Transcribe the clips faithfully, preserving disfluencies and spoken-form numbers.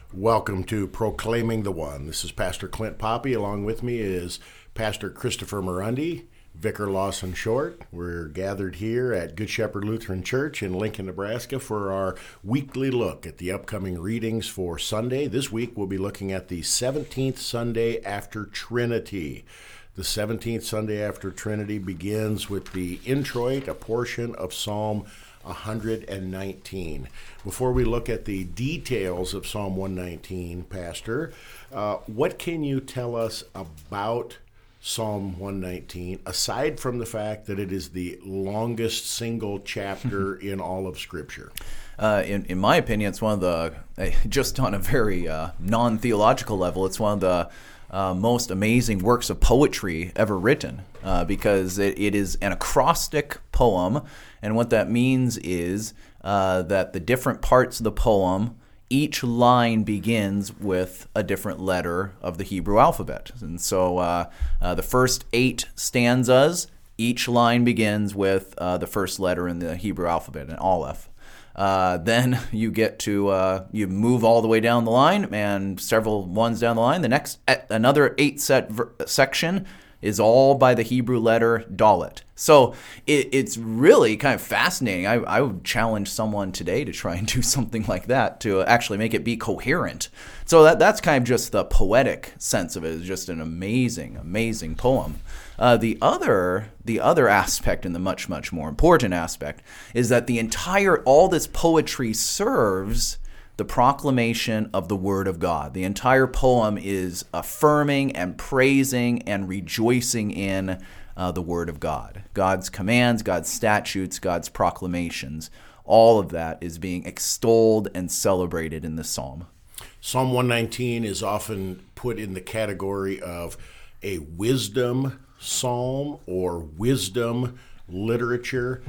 Welcome to Proclaiming the One. This is Pastor Clint Poppy. Along with me is Pastor Christopher Morundi, Vicar Lawson Short. We're gathered here at Good Shepherd Lutheran Church in Lincoln, Nebraska for our weekly look at the upcoming readings for Sunday. This week we'll be looking at the seventeenth Sunday after Trinity. The seventeenth Sunday after Trinity begins with the introit, a portion of Psalm one hundred nineteen. Before we look at the details of Psalm one nineteen, Pastor, uh, what can you tell us about Psalm one nineteen, aside from the fact that it is the longest single chapter in all of Scripture? Uh, in, in my opinion, it's one of the, uh, just on a very uh, non-theological level, it's one of the uh, most amazing works of poetry ever written, uh, because it, it is an acrostic poem, and what that means is uh, that the different parts of the poem, each line begins with a different letter of the Hebrew alphabet. And so uh, uh, the first eight stanzas, each line begins with uh, the first letter in the Hebrew alphabet, an aleph. Uh, then you get to, uh, you move all the way down the line, and several ones down the line. The next, another eight set ver- section is all by the Hebrew letter Dalet. So it, it's really kind of fascinating. I, I would challenge someone today to try and do something like that to actually make it be coherent. So that that's kind of just the poetic sense of it. It's just an amazing, amazing poem. Uh, the other the other aspect, and the much, much more important aspect, is that the entire, all this poetry serves the proclamation of the Word of God. The entire poem is affirming and praising and rejoicing in uh, the Word of God. God's commands, God's statutes, God's proclamations. All of that is being extolled and celebrated in this psalm. Psalm one nineteen is often put in the category of a wisdom psalm or wisdom literature.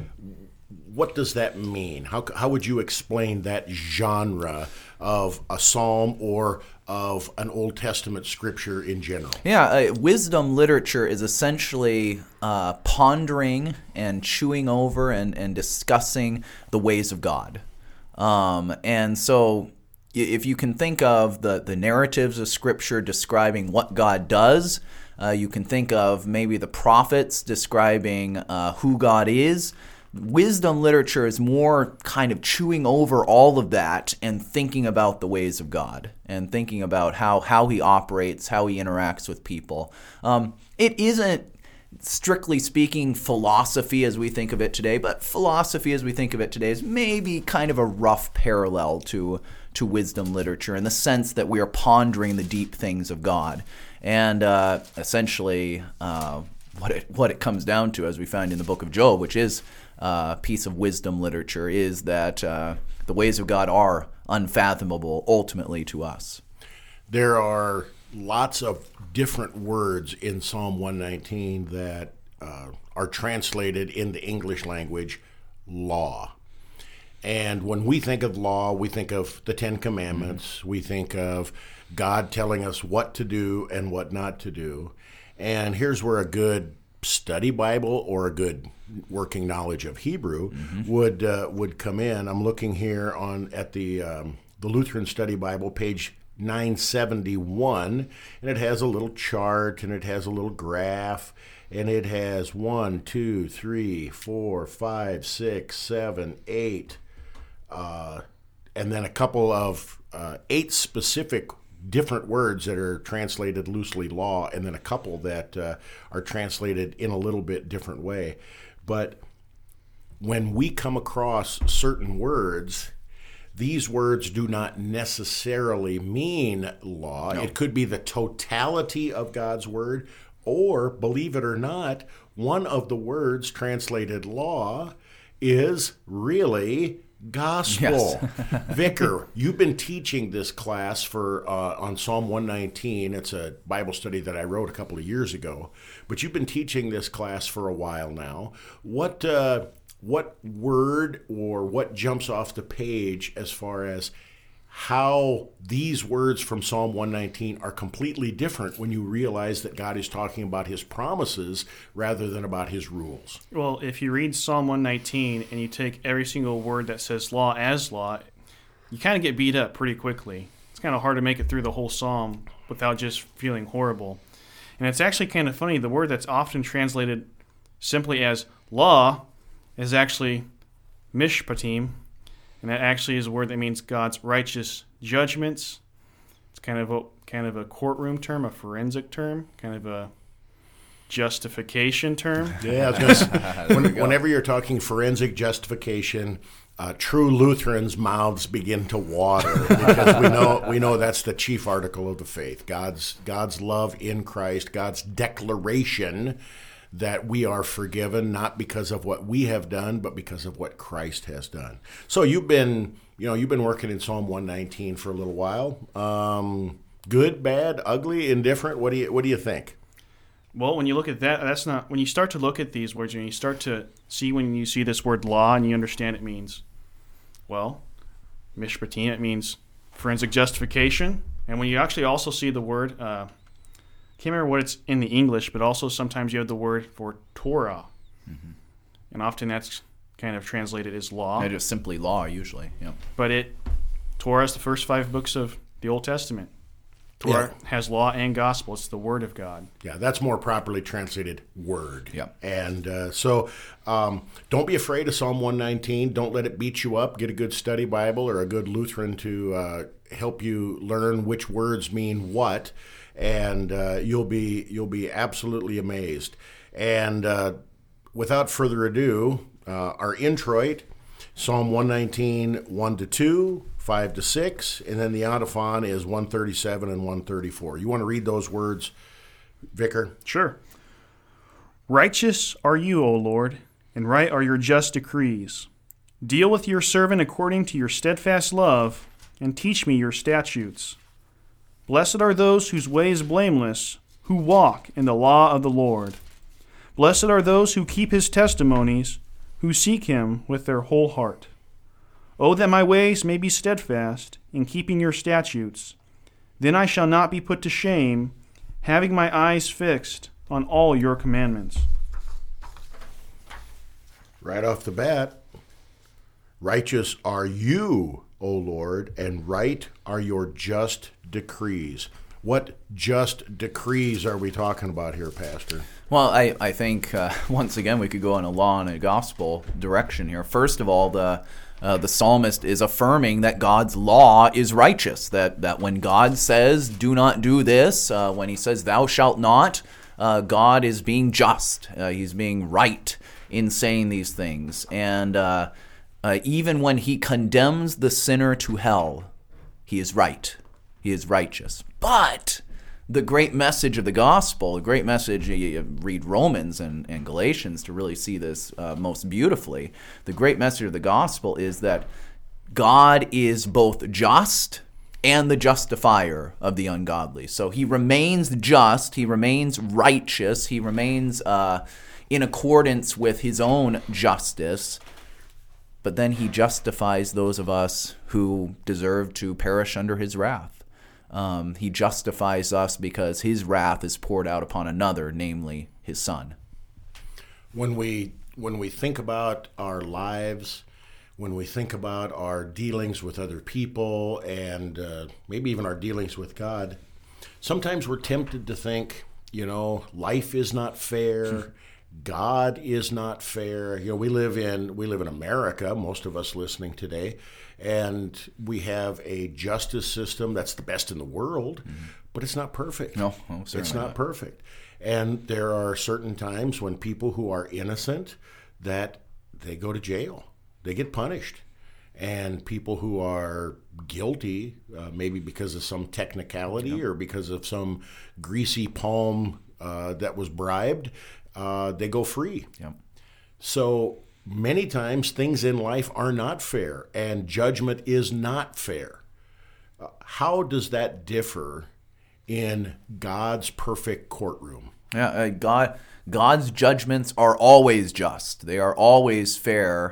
What does that mean? How how would you explain that genre of a psalm or of an Old Testament scripture in general? Yeah, uh, wisdom literature is essentially uh, pondering and chewing over and, and discussing the ways of God. Um, and so if you can think of the, the narratives of Scripture describing what God does, uh, you can think of maybe the prophets describing uh, who God is. Wisdom literature is more kind of chewing over all of that and thinking about the ways of God and thinking about how, how he operates, how he interacts with people. Um, it isn't, strictly speaking, philosophy as we think of it today, but philosophy as we think of it today is maybe kind of a rough parallel to, to wisdom literature in the sense that we are pondering the deep things of God. And uh, essentially uh, what it, what it comes down to, as we find in the book of Job, which is Uh, piece of wisdom literature, is that uh, the ways of God are unfathomable ultimately to us. There are lots of different words in Psalm one nineteen that uh, are translated in the English language law. And when we think of law, we think of the Ten Commandments. Mm-hmm. We think of God telling us what to do and what not to do. And here's where a good study Bible or a good working knowledge of Hebrew mm-hmm. would uh, would come in. I'm looking here on at the um, the Lutheran Study Bible, page nine seventy-one, and it has a little chart and it has a little graph, and it has one, two, three, four, five, six, seven, eight, uh, and then a couple of uh, eight specific different words that are translated loosely law, and then a couple that uh, are translated in a little bit different way. But when we come across certain words, these words do not necessarily mean law. No. It could be the totality of God's word, or, believe it or not, one of the words translated law is really gospel. Yes. Vicar, you've been teaching this class for uh, on Psalm one nineteen. It's a Bible study that I wrote a couple of years ago, but you've been teaching this class for a while now. What uh, what word or what jumps off the page as far as how these words from Psalm one nineteen are completely different when you realize that God is talking about his promises rather than about his rules? Well, if you read Psalm one nineteen and you take every single word that says law as law, you kind of get beat up pretty quickly. it's kind of hard to make it through the whole psalm without just feeling horrible. And it's actually kind of funny. The word that's often translated simply as law is actually mishpatim, and that actually is a word that means God's righteous judgments. It's kind of a kind of a courtroom term, a forensic term, kind of a justification term. Yeah, I was gonna say, when, whenever you're talking forensic justification, uh, true Lutherans' mouths begin to water because we know we know that's the chief article of the faith. God's God's love in Christ, God's declaration that we are forgiven, not because of what we have done, but because of what Christ has done. So you've been, you know, you've been working in Psalm one nineteen for a little while. Um, good, bad, ugly, indifferent. What do you What do you think? Well, when you look at that, that's not when you start to look at these words, and you start to see when you see this word law, and you understand it means, well, mishpatim, it means forensic justification, and when you actually also see the word. Uh, can't remember what it's in the English, but also sometimes you have the word for Torah. Mm-hmm. And often that's kind of translated as law. Yeah, just simply law, usually. Yeah. But it Torah is the first five books of the Old Testament. Torah yeah. has law and gospel. It's the word of God. Yeah, that's more properly translated word. Yeah. And uh, so um, don't be afraid of Psalm one nineteen. Don't let it beat you up. Get a good study Bible or a good Lutheran to uh, help you learn which words mean what. And uh, you'll be you'll be absolutely amazed. And uh, without further ado, uh, our introit, Psalm one nineteen, one to two, five to six, and then the antiphon is one thirty-seven and one thirty-four. You want to read those words, Vicar? Sure. Righteous are you, O Lord, and right are your just decrees. Deal with your servant according to your steadfast love, and teach me your statutes. Blessed are those whose way is blameless, who walk in the law of the Lord. Blessed are those who keep his testimonies, who seek him with their whole heart. Oh, that my ways may be steadfast in keeping your statutes. Then I shall not be put to shame, having my eyes fixed on all your commandments. Right off the bat, righteous are you, O Lord, and right are your just decrees. What just decrees are we talking about here, Pastor? Well, I, I think, uh, once again, we could go in a law and a gospel direction here. First of all, the uh, the psalmist is affirming that God's law is righteous, that, that when God says, do not do this, uh, when he says, thou shalt not, uh, God is being just. Uh, he's being right in saying these things. And uh, uh, even when he condemns the sinner to hell, he is right. He is righteous. But the great message of the gospel, the great message, you read Romans and, and Galatians to really see this uh, most beautifully. The great message of the gospel is that God is both just and the justifier of the ungodly. So he remains just, he remains righteous, he remains uh, in accordance with his own justice, but then he justifies those of us who deserve to perish under his wrath. Um, he justifies us because his wrath is poured out upon another, namely his son. When we when we think about our lives, when we think about our dealings with other people, and uh, maybe even our dealings with God, sometimes we're tempted to think, you know, life is not fair. God is not fair. You know, we live in we live in America, most of us listening today, and we have a justice system that's the best in the world, mm-hmm. but it's not perfect. No, no it's not, not perfect. And there are certain times when people who are innocent, that they go to jail. They get punished. And people who are guilty, uh, maybe because of some technicality yep. or because of some greasy palm uh, that was bribed, uh, they go free. Yep. So many times things in life are not fair, and judgment is not fair. Uh, how does that differ in God's perfect courtroom? Yeah, uh, God, God's judgments are always just. They are always fair,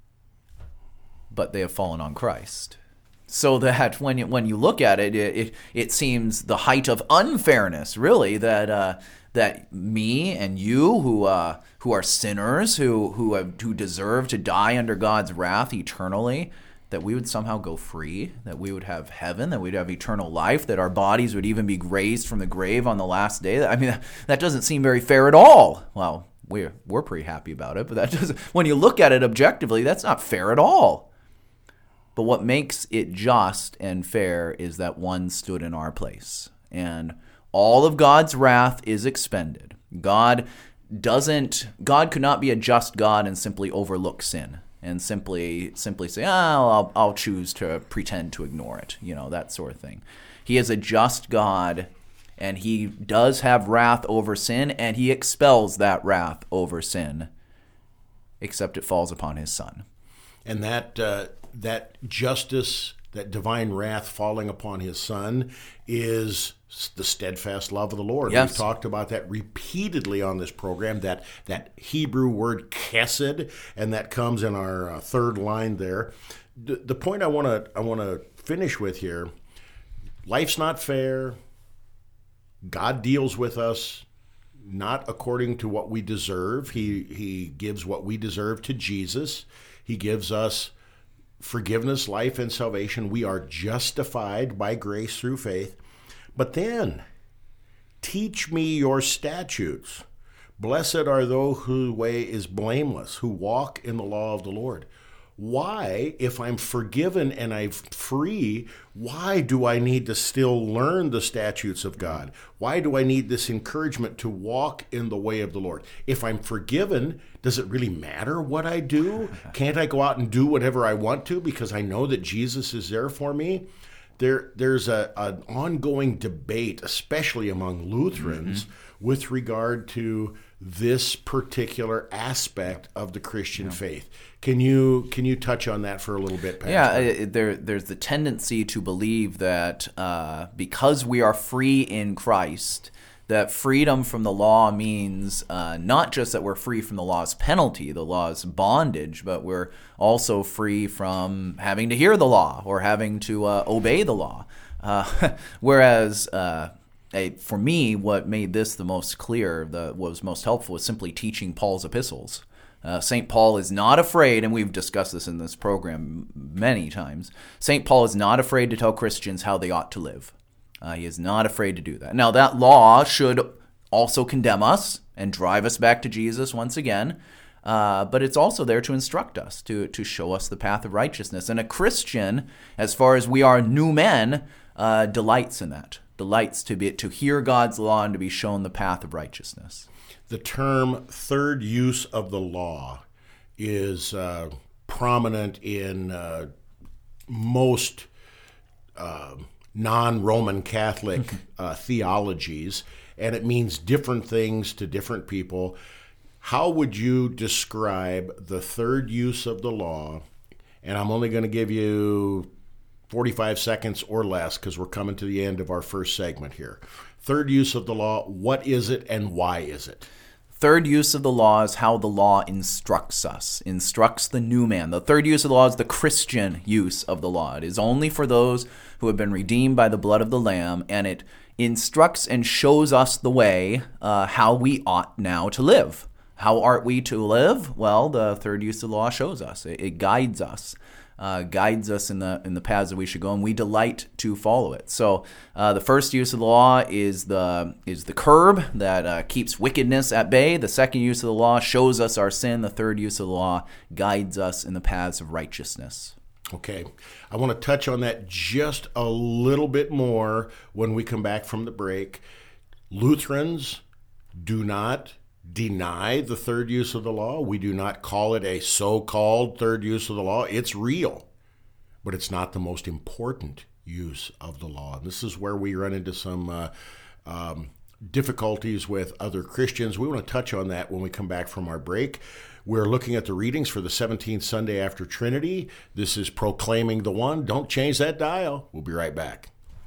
but they have fallen on Christ. So that when you, when you look at it, it, it, it seems the height of unfairness, really, that uh, that me and you, who uh, who are sinners, who who have, who deserve to die under God's wrath eternally, that we would somehow go free, that we would have heaven, that we'd have eternal life, that our bodies would even be raised from the grave on the last day. I mean, that doesn't seem very fair at all. Well, we're, we're pretty happy about it, but that doesn't, when you look at it objectively, that's not fair at all. But what makes it just and fair is that one stood in our place. And all of God's wrath is expended. God doesn't, God could not be a just God and simply overlook sin. And simply simply say, oh, I'll, I'll choose to pretend to ignore it, you know, that sort of thing. He is a just God, and he does have wrath over sin, and he expels that wrath over sin, except it falls upon his Son. And that uh, that justice, that divine wrath falling upon his Son is the steadfast love of the Lord. Yes. We've talked about that repeatedly on this program, that that Hebrew word chesed, and that comes in our uh, third line there. The, the point I want to I want to finish with here, life's not fair. God deals with us not according to what we deserve. He he gives what we deserve to Jesus. He gives us forgiveness, life, and salvation. We are justified by grace through faith. But then, teach me your statutes. Blessed are those whose way is blameless, who walk in the law of the Lord. Why, if I'm forgiven and I'm free, why do I need to still learn the statutes of God? Why do I need this encouragement to walk in the way of the Lord? If I'm forgiven, does it really matter what I do? Can't I go out and do whatever I want to because I know that Jesus is there for me? There, there's a, an ongoing debate, especially among Lutherans, mm-hmm. with regard to this particular aspect of the Christian yeah. faith. Can you can you touch on that for a little bit, Pastor? Yeah, there there's the tendency to believe that uh, because we are free in Christ, that freedom from the law means uh, not just that we're free from the law's penalty, the law's bondage, but we're also free from having to hear the law or having to uh, obey the law. Uh, whereas, uh, a, for me, what made this the most clear, the, what was most helpful, was simply teaching Paul's epistles. Uh, Saint Paul is not afraid, and we've discussed this in this program many times, Saint Paul is not afraid to tell Christians how they ought to live. Uh, he is not afraid to do that. Now, that law should also condemn us and drive us back to Jesus once again, uh, but it's also there to instruct us, to, to show us the path of righteousness. And a Christian, as far as we are new men, uh, delights in that, delights to be to hear God's law and to be shown the path of righteousness. The term third use of the law is uh, prominent in uh, most uh, non-Roman Catholic uh, theologies, and it means different things to different people. How would you describe the third use of the law? And I'm only going to give you forty-five seconds or less because we're coming to the end of our first segment here. Third use of the law, what is it and why is it? Third use of the law is how the law instructs us, instructs the new man. The third use of the law is the Christian use of the law. It is only for those who have been redeemed by the blood of the Lamb, and it instructs and shows us the way uh, how we ought now to live. How are we to live? Well, the third use of the law shows us. It, it guides us. Uh, guides us in the in the paths that we should go, and we delight to follow it. So uh, the first use of the law is the is the curb that uh, keeps wickedness at bay. The second use of the law shows us our sin. The third use of the law guides us in the paths of righteousness. Okay, I want to touch on that just a little bit more when we come back from the break. Lutherans do not deny the third use of the law. We do not call it a so-called third use of the law. It's real, but it's not the most important use of the law. And this is where we run into some uh, um, difficulties with other Christians. We want to touch on that when we come back from our break. We're looking at the readings for the seventeenth Sunday after Trinity. This is Proclaiming the One. Don't change that dial. We'll be right back.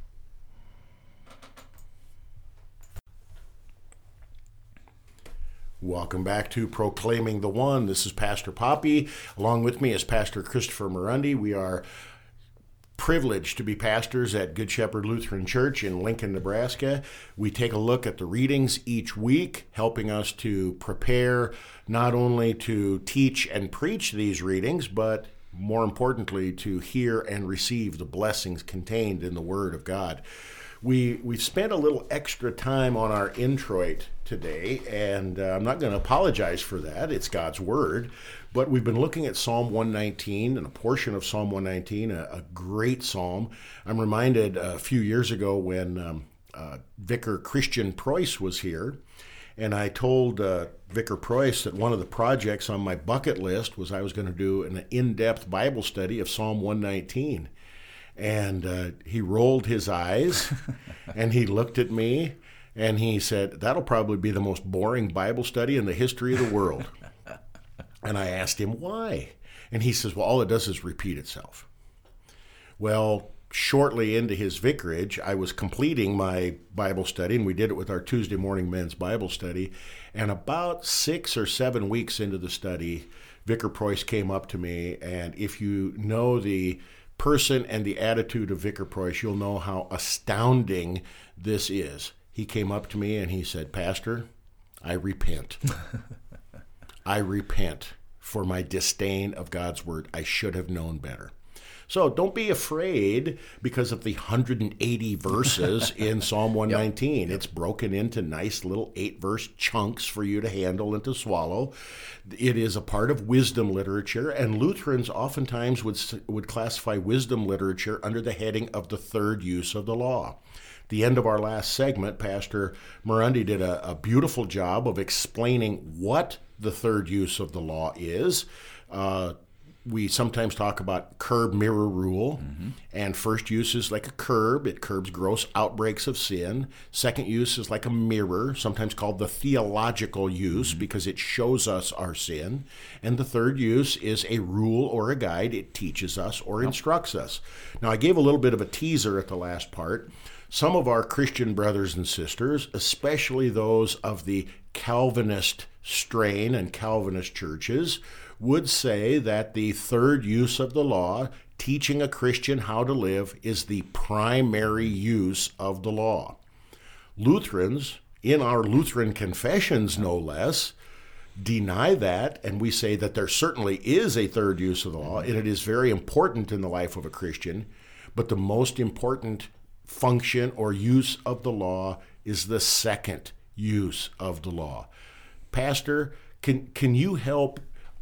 Welcome back to Proclaiming the One. This is Pastor Poppy. Along with me is Pastor Christopher Murundi. We are privileged to be pastors at Good Shepherd Lutheran Church in Lincoln, Nebraska. We take a look at the readings each week, helping us to prepare not only to teach and preach these readings, but more importantly, to hear and receive the blessings contained in the Word of God. We, we've spent a little extra time on our introit today, and uh, I'm not going to apologize for that. It's God's Word. But we've been looking at Psalm one nineteen and a portion of Psalm one nineteen, a, a great psalm. I'm reminded a few years ago when um, uh, Vicar Christian Preuss was here, and I told uh, Vicar Preuss that one of the projects on my bucket list was I was going to do an in-depth Bible study of Psalm one nineteen. And uh, he rolled his eyes, and he looked at me, and he said, "That'll probably be the most boring Bible study in the history of the world." And I asked him why. And he says, well, all it does is repeat itself. Well, shortly into his vicarage, I was completing my Bible study, and we did it with our Tuesday morning men's Bible study. And about six or seven weeks into the study, Vicar Preuss came up to me, and if you know the person and the attitude of Vicar Preuss, you'll know how astounding this is. He came up to me and he said, "Pastor, I repent. I repent for my disdain of God's Word. I should have known better." So don't be afraid because of the one hundred eighty verses in Psalm one nineteen. Yep. It's broken into nice little eight-verse chunks for you to handle and to swallow. It is a part of wisdom literature, and Lutherans oftentimes would, would classify wisdom literature under the heading of the third use of the law. The end of our last segment, Pastor Murundi did a, a beautiful job of explaining what the third use of the law is. Uh, we sometimes talk about curb mirror rule, mm-hmm. and first use is like a curb. It curbs gross outbreaks of sin. Second use is like a mirror, sometimes called the theological use, mm-hmm. because it shows us our sin. And the third use is a rule or a guide. It teaches us or oh. instructs us. Now, I gave a little bit of a teaser at the last part. Some of our Christian brothers and sisters, especially those of the Calvinist strain and Calvinist churches, would say that the third use of the law, teaching a Christian how to live, is the primary use of the law. Lutherans, in our Lutheran confessions no less, deny that, and we say that there certainly is a third use of the law, and it is very important in the life of a Christian, but the most important function or use of the law is the second use of the law. Pastor, can can you help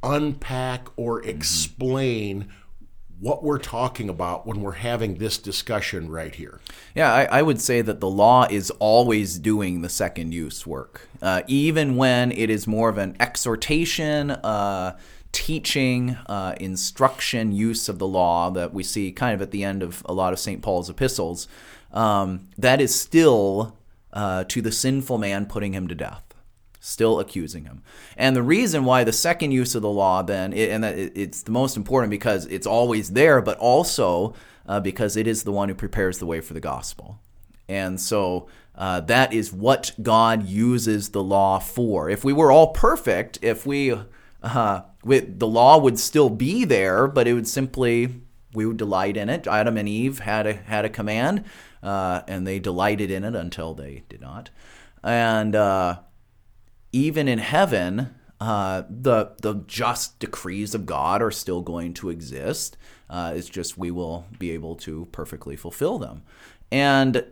unpack or explain mm-hmm. what we're talking about when we're having this discussion right here? Yeah, I, I would say that the law is always doing the second use work, uh, even when it is more of an exhortation, uh, teaching, uh, instruction use of the law that we see kind of at the end of a lot of Saint Paul's epistles. Um, that is still uh, to the sinful man putting him to death, still accusing him. And the reason why the second use of the law then, and it's the most important because it's always there, but also uh, because it is the one who prepares the way for the gospel. And so uh, that is what God uses the law for. If we were all perfect, if we, uh, we the law would still be there, but it would simply, we would delight in it. Adam and Eve had a, had a command, uh, and they delighted in it until they did not. And uh, even in heaven, uh, the the just decrees of God are still going to exist. Uh, it's just we will be able to perfectly fulfill them. And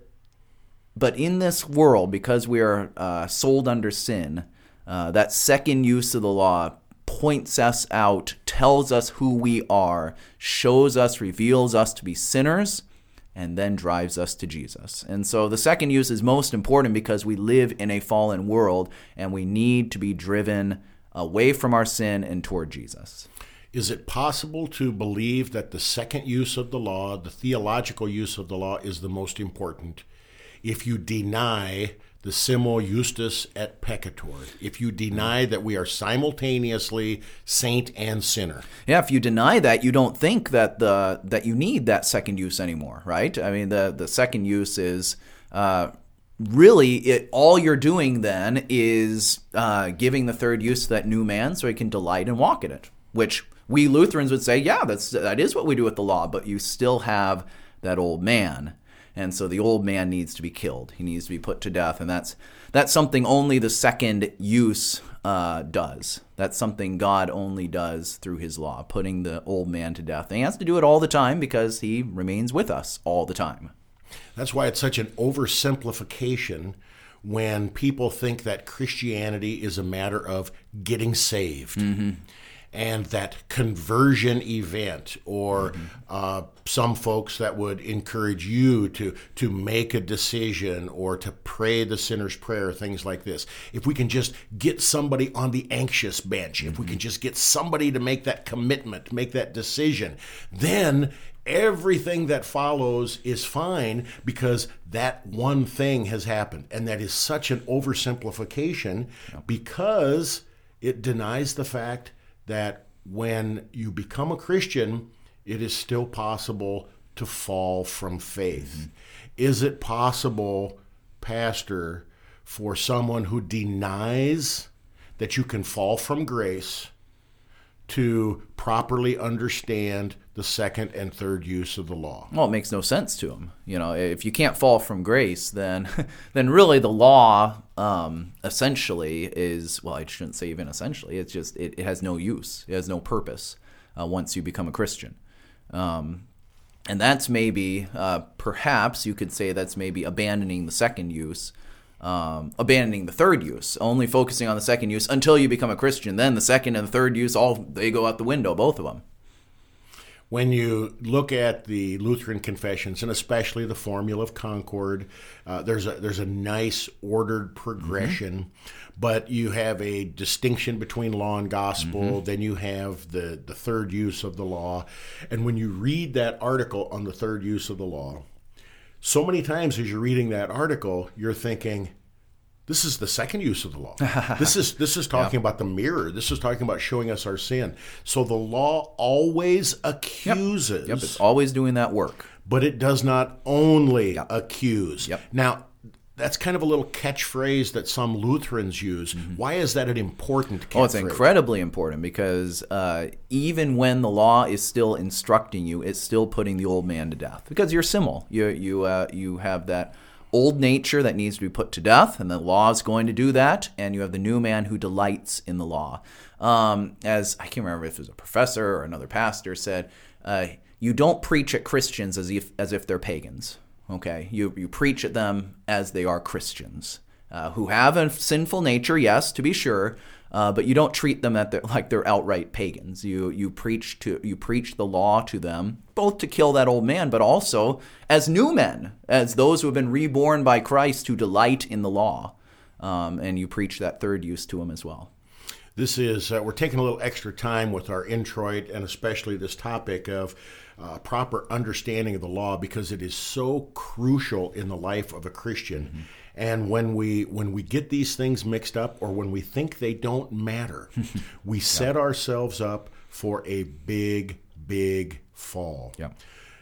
but in this world, because we are uh, sold under sin, uh, that second use of the law points us out, tells us who we are, shows us, reveals us to be sinners, and then drives us to Jesus. And so the second use is most important because we live in a fallen world and we need to be driven away from our sin and toward Jesus. Is it possible to believe that the second use of the law, the theological use of the law, is the most important if you deny the simul justus et peccator, if you deny that we are simultaneously saint and sinner? Yeah, if you deny that, you don't think that the that you need that second use anymore, right? I mean, the, the second use is uh, really it. All you're doing then is uh, giving the third use to that new man so he can delight and walk in it, which we Lutherans would say, yeah, that's that is what we do with the law, but you still have that old man. And so the old man needs to be killed. He needs to be put to death. And that's that's something only the second use uh, does. That's something God only does through his law, putting the old man to death. And he has to do it all the time because he remains with us all the time. That's why it's such an oversimplification when people think that Christianity is a matter of getting saved. Mm-hmm. And that conversion event, or mm-hmm. uh, some folks that would encourage you to to make a decision or to pray the sinner's prayer, things like this. If we can just get somebody on the anxious bench, mm-hmm. if we can just get somebody to make that commitment, make that decision, then everything that follows is fine, because that one thing has happened. And that is such an oversimplification, yeah. because it denies the fact that when you become a Christian, it is still possible to fall from faith. Mm-hmm. Is it possible, Pastor, for someone who denies that you can fall from grace to properly understand the second and third use of the law? Well, it makes no sense to them. You know, if you can't fall from grace, then then really the law um, essentially is, well, I shouldn't say even essentially, it's just, it, it has no use. It has no purpose uh, once you become a Christian. Um, and that's maybe, uh, perhaps you could say that's maybe abandoning the second use, Um, abandoning the third use, only focusing on the second use until you become a Christian. Then the second and the third use, all they go out the window, both of them. When you look at the Lutheran confessions, and especially the Formula of Concord, uh, there's a there's a nice ordered progression, mm-hmm. but you have a distinction between law and gospel. Mm-hmm. Then you have the the third use of the law, and when you read that article on the third use of the law, so many times as you're reading that article, you're thinking, this is the second use of the law. This is this is talking yep. about the mirror. This is talking about showing us our sin. So the law always accuses. Yep, yep. It's always doing that work. But it does not only yep. accuse. Yep. Now, that's kind of a little catchphrase that some Lutherans use. Mm-hmm. Why is that an important catchphrase? Oh, it's incredibly important, because uh, even when the law is still instructing you, it's still putting the old man to death. Because you're simul. You you uh, you have that old nature that needs to be put to death, and the law is going to do that, and you have the new man who delights in the law. Um, as I can't remember if it was a professor or another pastor said, uh, you don't preach at Christians as if as if they're pagans. Okay, you you preach at them as they are Christians, uh, who have a sinful nature, yes, to be sure, uh, but you don't treat them at their, like they're outright pagans. You you preach to you preach the law to them, both to kill that old man, but also as new men, as those who have been reborn by Christ, who delight in the law, um, and you preach that third use to them as well. This is uh, we're taking a little extra time with our introit, and especially this topic of Uh, proper understanding of the law, because it is so crucial in the life of a Christian. Mm-hmm. And when we when we get these things mixed up, or when we think they don't matter, we set yeah. ourselves up for a big, big fall. Yeah.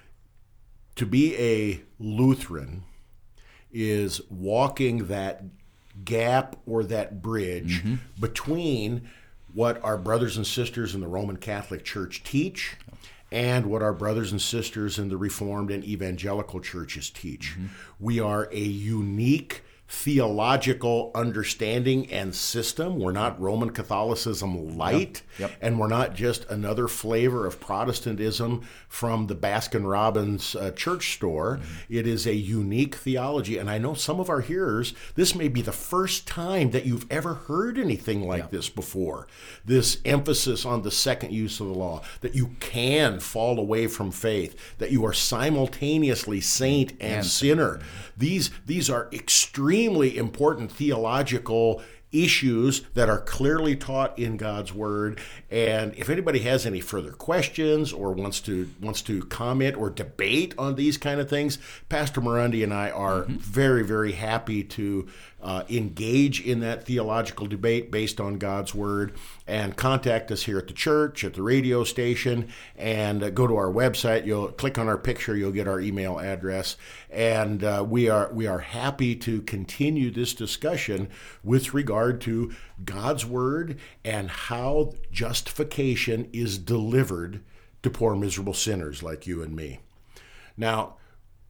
To be a Lutheran is walking that gap or that bridge mm-hmm. between what our brothers and sisters in the Roman Catholic Church teach and what our brothers and sisters in the Reformed and Evangelical churches teach. Mm-hmm. We are a unique theological understanding and system. We're not Roman Catholicism light, yep. Yep. and we're not just another flavor of Protestantism from the Baskin-Robbins uh, church store. Mm-hmm. It is a unique theology, and I know some of our hearers, this may be the first time that you've ever heard anything like yep. this before. This emphasis on the second use of the law, that you can fall away from faith, that you are simultaneously saint and, and sinner. These, these are extremely important theological issues that are clearly taught in God's Word. And if anybody has any further questions or wants to wants to comment or debate on these kind of things, Pastor Morandi and I are mm-hmm. very, very happy to uh, engage in that theological debate based on God's Word. And contact us here at the church, at the radio station, and uh, go to our website. You'll click on our picture, you'll get our email address. And uh, we are we are happy to continue this discussion with regard to God's Word and how justification is delivered to poor miserable sinners like you and me. Now,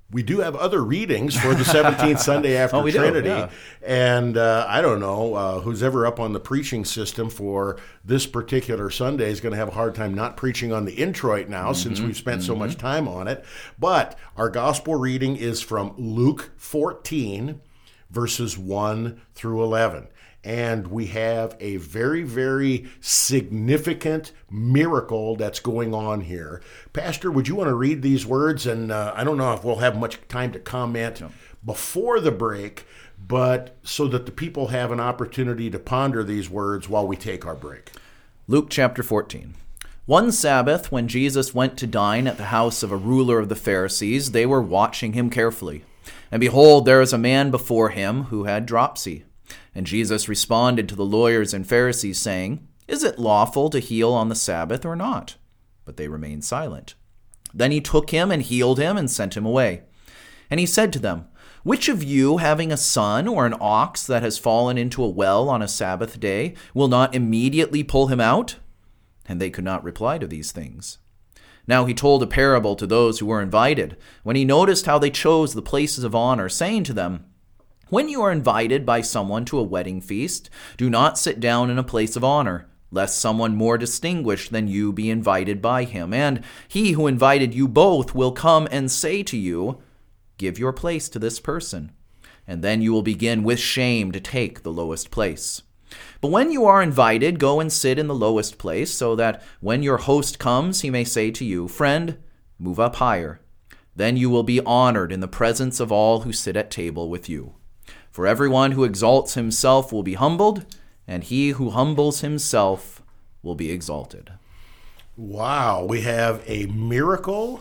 we do have other readings for the seventeenth Sunday after Oh, we do, Trinity. yeah. And uh, I don't know, uh, who's ever up on the preaching system for this particular Sunday is going to have a hard time not preaching on the introit now, Mm-hmm, since we've spent so much time on it. But our gospel reading is from Luke fourteen, verses one through eleven. And we have a very, very significant miracle that's going on here. Pastor, would you want to read these words? And uh, I don't know if we'll have much time to comment no. before the break, but so that the people have an opportunity to ponder these words while we take our break. Luke chapter fourteen. One Sabbath, when Jesus went to dine at the house of a ruler of the Pharisees, they were watching him carefully. And behold, there was a man before him who had dropsy. And Jesus responded to the lawyers and Pharisees, saying, Is it lawful to heal on the Sabbath or not? But they remained silent. Then he took him and healed him and sent him away. And he said to them, Which of you, having a son or an ox that has fallen into a well on a Sabbath day, will not immediately pull him out? And they could not reply to these things. Now he told a parable to those who were invited, when he noticed how they chose the places of honor, saying to them, When you are invited by someone to a wedding feast, do not sit down in a place of honor, lest someone more distinguished than you be invited by him. And he who invited you both will come and say to you, Give your place to this person. And then you will begin with shame to take the lowest place. But when you are invited, go and sit in the lowest place, so that when your host comes, he may say to you, Friend, move up higher. Then you will be honored in the presence of all who sit at table with you. For everyone who exalts himself will be humbled, and he who humbles himself will be exalted. Wow, we have a miracle,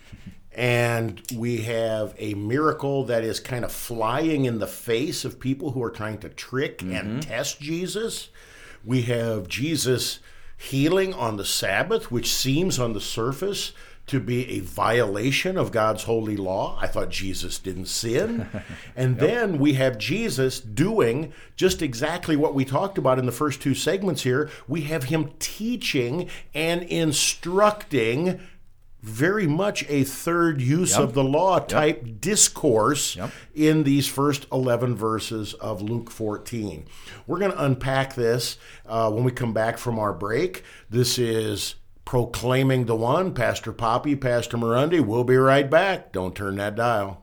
and we have a miracle that is kind of flying in the face of people who are trying to trick mm-hmm. and test Jesus. We have Jesus healing on the Sabbath, which seems on the surface to be a violation of God's holy law. I thought Jesus didn't sin. And yep. then we have Jesus doing just exactly what we talked about in the first two segments here. We have him teaching and instructing very much a third use yep. of the law type yep. discourse yep. in these first eleven verses of Luke fourteen. We're going to unpack this uh, when we come back from our break. This is Proclaiming the One. Pastor Poppy, Pastor Murundi. We'll be right back. Don't turn that dial.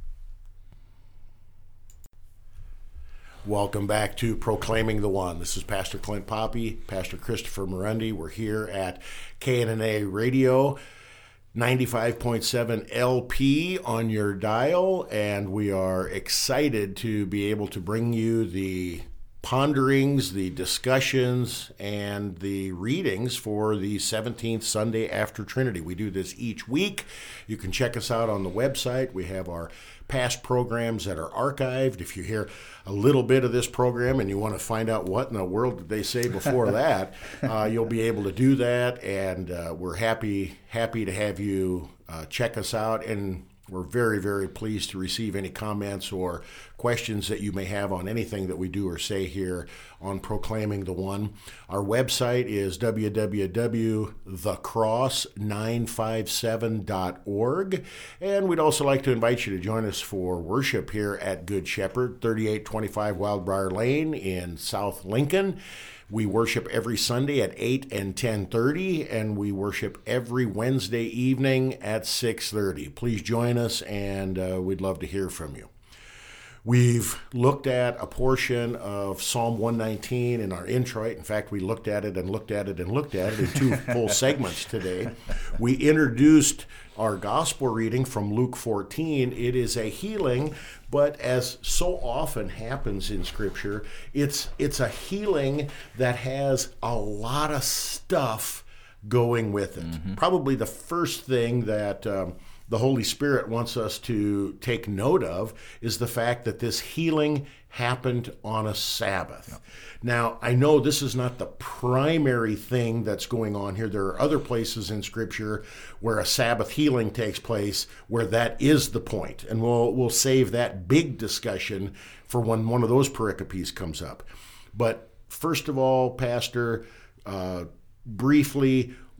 Welcome back to Proclaiming the One. This is Pastor Clint Poppy, Pastor Christopher Murundi. We're here at K N N A Radio, ninety-five point seven L P on your dial, and we are excited to be able to bring you the ponderings, the discussions, and the readings for the seventeenth Sunday after Trinity. We do this each week. You can check us out on the website. We have our past programs that are archived. If you hear a little bit of this program and you want to find out what in the world did they say before that, uh, you'll be able to do that, and uh, we're happy happy to have you uh, check us out, and we're very, very pleased to receive any comments or questions that you may have on anything that we do or say here on Proclaiming the One. Our website is w w w dot the cross nine five seven dot org, and we'd also like to invite you to join us for worship here at Good Shepherd, thirty-eight twenty-five Wildbriar Lane in South Lincoln. We worship every Sunday at eight and ten thirty, and we worship every Wednesday evening at six thirty. Please join us, and uh, we'd love to hear from you. We've looked at a portion of Psalm one nineteen in our introit. In fact, we looked at it and looked at it and looked at it in two full segments today. We introduced our gospel reading from Luke fourteen. It is a healing, but as so often happens in Scripture, it's it's a healing that has a lot of stuff going with it. Mm-hmm. Probably the first thing that um, the Holy Spirit wants us to take note of is the fact that this healing happened on a Sabbath. Yep. Now, I know this is not the primary thing that's going on here. There are other places in Scripture where a Sabbath healing takes place where that is the point. And we'll we'll save that big discussion for when one of those pericopes comes up. But first of all, Pastor, uh, briefly,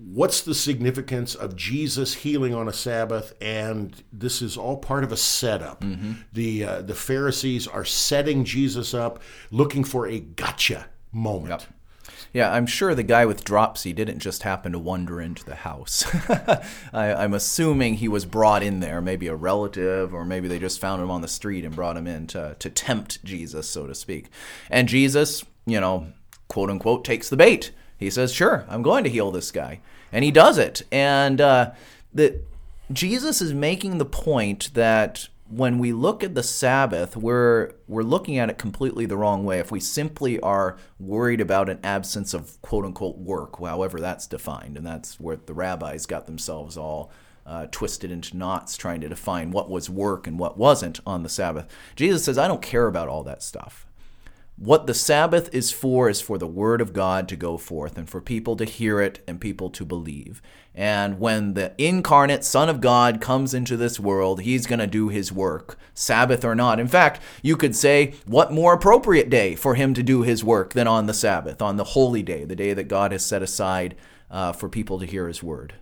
what's the significance of Jesus healing on a Sabbath? And this is all part of a setup. Mm-hmm. The uh, the Pharisees are setting Jesus up, looking for a gotcha moment. Yep. Yeah, I'm sure the guy with dropsy didn't just happen to wander into the house. I, I'm assuming he was brought in there, maybe a relative, or maybe they just found him on the street and brought him in to, to tempt Jesus, so to speak. And Jesus, you know, quote unquote, takes the bait. He says, sure, I'm going to heal this guy. And he does it. And uh, the, Jesus is making the point that when we look at the Sabbath, we're we're looking at it completely the wrong way. If we simply are worried about an absence of quote-unquote work, however that's defined, and that's where the rabbis got themselves all uh, twisted into knots trying to define what was work and what wasn't on the Sabbath. Jesus says, I don't care about all that stuff. What the Sabbath is for is for the Word of God to go forth and for people to hear it and people to believe. And when the incarnate Son of God comes into this world, he's going to do his work, Sabbath or not. In fact, you could say, what more appropriate day for him to do his work than on the Sabbath, on the holy day, the day that God has set aside uh, for people to hear his word.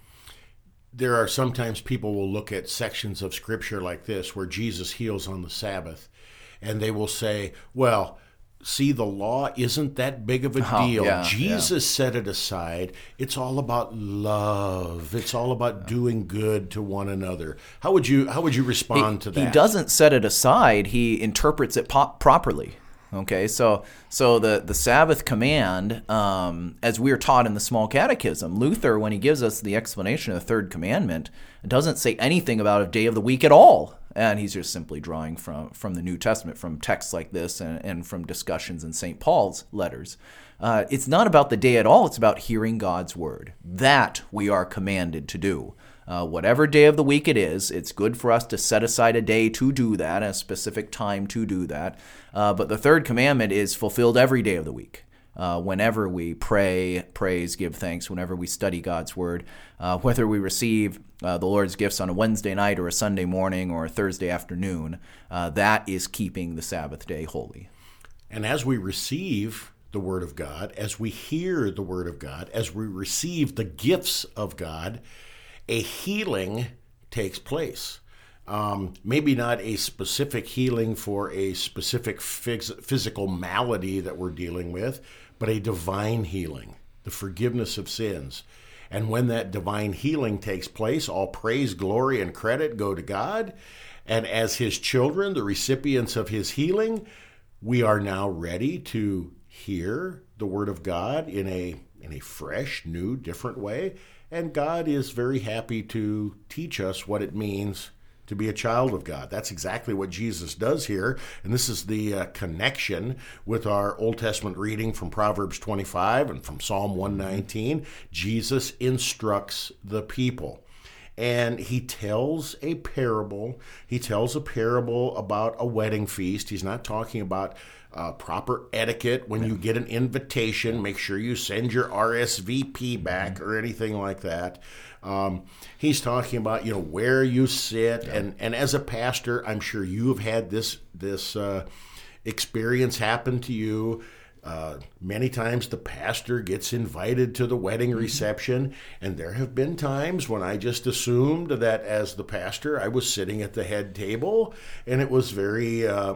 There are sometimes people will look at sections of Scripture like this where Jesus heals on the Sabbath, and they will say, well, see, the law isn't that big of a Oh, deal. yeah, Jesus set it aside. It's all about love. It's all about doing good to one another. How would you how would you respond he, to that? He doesn't set it aside. He interprets it po- properly. Okay, so so the, the Sabbath command, um, as we are taught in the Small Catechism, Luther, when he gives us the explanation of the third commandment, doesn't say anything about a day of the week at all. And he's just simply drawing from, from the New Testament, from texts like this and, and from discussions in Saint Paul's letters. Uh, it's not about the day at all. It's about hearing God's word. That we are commanded to do. Uh, whatever day of the week it is, it's good for us to set aside a day to do that, a specific time to do that. Uh, but the third commandment is fulfilled every day of the week. Uh, whenever we pray, praise, give thanks, whenever we study God's word, uh, whether we receive uh, the Lord's gifts on a Wednesday night or a Sunday morning or a Thursday afternoon, uh, that is keeping the Sabbath day holy. And as we receive the Word of God, as we hear the Word of God, as we receive the gifts of God, a healing takes place. Um, maybe not a specific healing for a specific phys- physical malady that we're dealing with, but a divine healing, the forgiveness of sins. And when that divine healing takes place, all praise, glory, and credit go to God. And as his children, the recipients of his healing, we are now ready to hear the Word of God in a in a fresh, new, different way. And God is very happy to teach us what it means to be a child of God. That's exactly what Jesus does here. And this is the uh, connection with our Old Testament reading from Proverbs twenty-five and from Psalm one nineteen. Jesus instructs the people. And he tells a parable. He tells a parable about a wedding feast. He's not talking about uh, proper etiquette when you get an invitation. Make sure you send your R S V P back or anything like that. Um, he's talking about, you know, where you sit. Yeah. And, and as a pastor, I'm sure you have had this, this uh, experience happen to you. Uh, many times the pastor gets invited to the wedding reception, and there have been times when I just assumed that as the pastor, I was sitting at the head table, and it was very uh,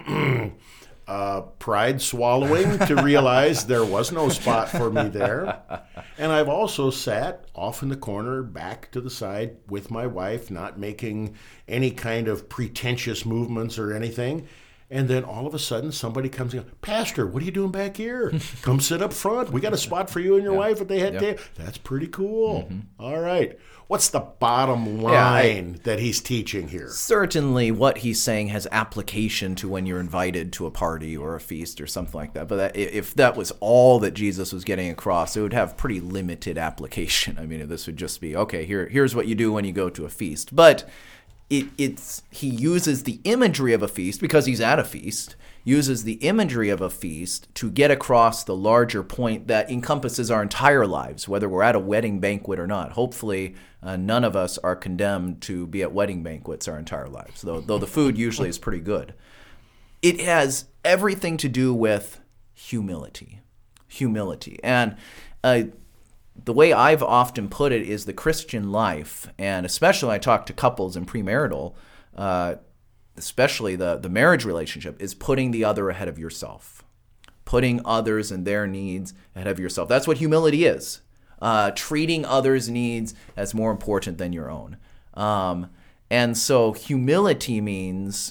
uh, pride swallowing to realize there was no spot for me there. And I've also sat off in the corner, back to the side with my wife, not making any kind of pretentious movements or anything. And then all of a sudden, somebody comes in, Pastor, what are you doing back here? Come sit up front. We got a spot for you and your yeah. wife at the head yep. table. That's pretty cool. Mm-hmm. All right. What's the bottom line yeah, I, that he's teaching here? Certainly what he's saying has application to when you're invited to a party or a feast or something like that. But that, if that was all that Jesus was getting across, it would have pretty limited application. I mean, this would just be, okay, here, here's what you do when you go to a feast. But It, it's he uses the imagery of a feast, because he's at a feast, uses the imagery of a feast to get across the larger point that encompasses our entire lives, whether we're at a wedding banquet or not. Hopefully, uh, none of us are condemned to be at wedding banquets our entire lives, though, though the food usually is pretty good. It has everything to do with humility. Humility. And uh, the way I've often put it is the Christian life, and especially when I talk to couples in premarital, uh, especially the, the marriage relationship, is putting the other ahead of yourself. Putting others and their needs ahead of yourself. That's what humility is. Uh, treating others' needs as more important than your own. Um, and so humility means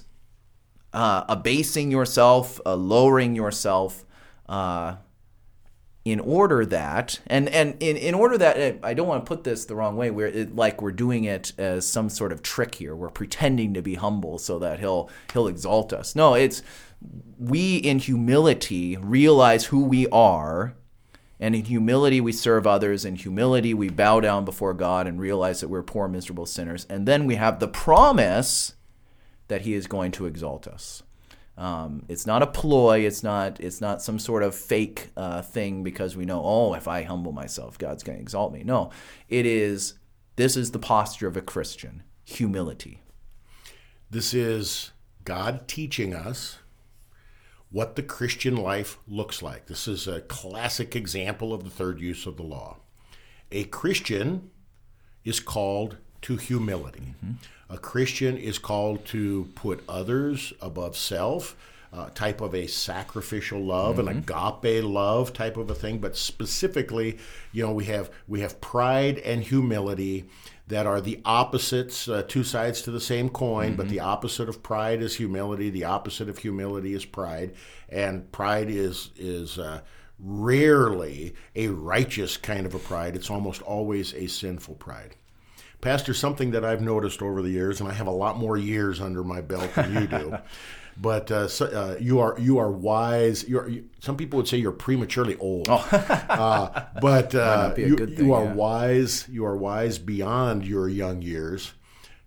uh, abasing yourself, uh, lowering yourself, uh, in order that, and, and in, in order that, I don't want to put this the wrong way, where it, like we're doing it as some sort of trick here. We're pretending to be humble so that he'll he'll exalt us. No, it's we in humility realize who we are, and in humility we serve others. In humility we bow down before God and realize that we're poor, miserable sinners. And then we have the promise that he is going to exalt us. Um, it's not a ploy. It's not. It's not some sort of fake uh, thing because we know. Oh, if I humble myself, God's going to exalt me. No, it is. This is the posture of a Christian: humility. This is God teaching us what the Christian life looks like. This is a classic example of the third use of the law. A Christian is called to humility. Mm-hmm. A Christian is called to put others above self, uh, type of a sacrificial love, mm-hmm. an agape love type of a thing. But specifically, you know, we have we have pride and humility that are the opposites, uh, two sides to the same coin, mm-hmm. but the opposite of pride is humility. The opposite of humility is pride. And pride is is uh, rarely a righteous kind of a pride. It's almost always a sinful pride. Pastor, something that I've noticed over the years, and I have a lot more years under my belt than you do, but uh, so, uh, you are you are wise. You're, you, some people would say you're prematurely old, oh. uh, but uh, you, thing, you are yeah. wise. You are wise beyond your young years.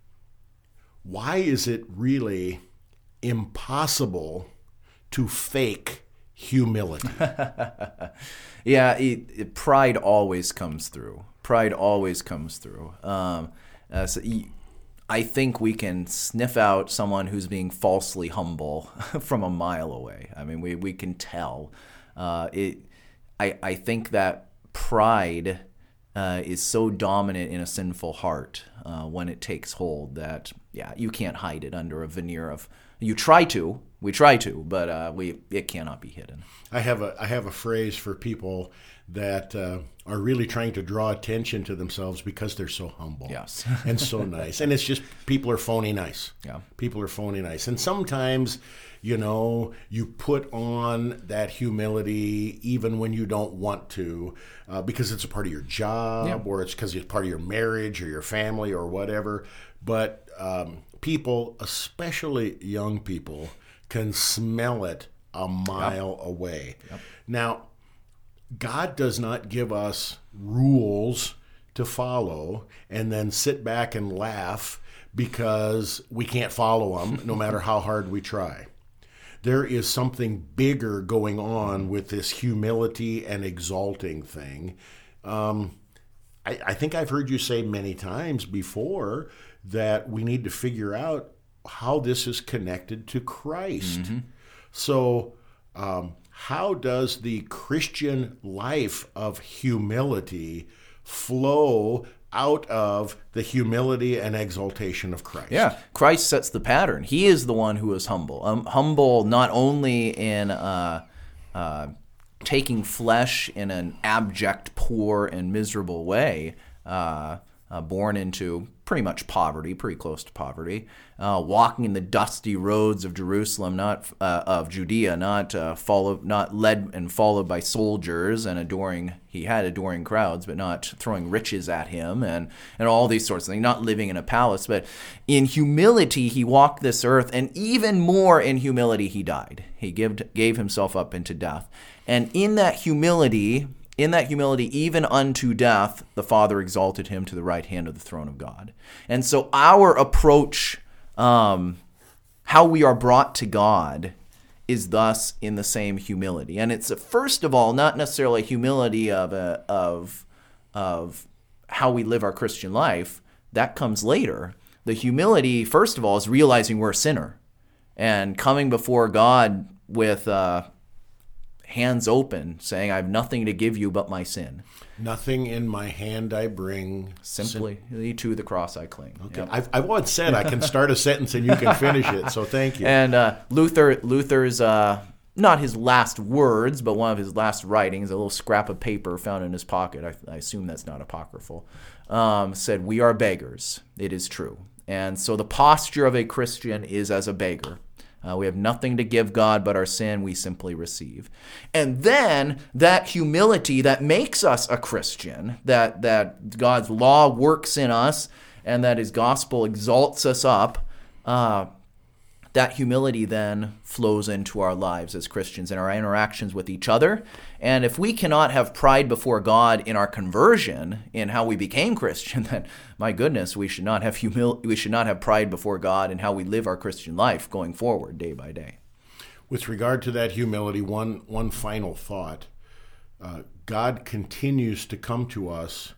Why is it really impossible to fake humility? yeah, it, it, pride always comes through. Pride always comes through. Um, uh, so I think we can sniff out someone who's being falsely humble from a mile away. I mean, we, we can tell. Uh, it. I, I think that pride uh, is so dominant in a sinful heart uh, when it takes hold that, yeah, you can't hide it under a veneer of, you try to, we try to, but uh, we it cannot be hidden. I have a I have a phrase for people that uh, are really trying to draw attention to themselves because they're so humble, yes, and so nice. And it's just people are phony nice. Yeah, people are phony nice. And sometimes, you know, you put on that humility even when you don't want to, uh, because it's a part of your job, yeah. or it's because it's part of your marriage or your family or whatever. But um, people, especially young people, can smell it a mile yep. away. Yep. Now, God does not give us rules to follow and then sit back and laugh because we can't follow them no matter how hard we try. There is something bigger going on with this humility and exalting thing. Um, I, I think I've heard you say many times before that we need to figure out how this is connected to Christ. Mm-hmm. So, um, how does the Christian life of humility flow out of the humility and exaltation of Christ? Yeah, Christ sets the pattern. He is the one who is humble. Um, humble not only in uh, uh, taking flesh in an abject, poor, and miserable way, uh, uh, born into pretty much poverty, pretty close to poverty, uh, walking in the dusty roads of Jerusalem, not uh, of Judea, not uh, followed, not led and followed by soldiers and adoring. He had adoring crowds, but not throwing riches at him and and all these sorts of things. Not living in a palace, but in humility he walked this earth, and even more in humility he died. He gave gave himself up into death, and in that humility. In that humility, even unto death, the Father exalted him to the right hand of the throne of God. And so our approach, um, how we are brought to God, is thus in the same humility. And it's, first of all, not necessarily humility of a, of of how we live our Christian life. That comes later. The humility, first of all, is realizing we're a sinner and coming before God with... Uh, hands open, saying, I have nothing to give you but my sin. Nothing in my hand I bring. Simply sim- to the cross I cling. Okay. Yep. I've, I've once said I can start a sentence and you can finish it, so thank you. And uh, Luther, Luther's, uh, not his last words, but one of his last writings, a little scrap of paper found in his pocket, I, I assume that's not apocryphal, um, said, we are beggars. It is true. And so the posture of a Christian is as a beggar. Uh, we have nothing to give God but our sin we simply receive. And then that humility that makes us a Christian, that, that God's law works in us and that his gospel exalts us up, uh, that humility then flows into our lives as Christians in our interactions with each other. And if we cannot have pride before God in our conversion, in how we became Christian, then my goodness, we should not have humil- we should not have pride before God in how we live our Christian life going forward day by day. With regard to that humility, one one final thought. Uh, God continues to come to us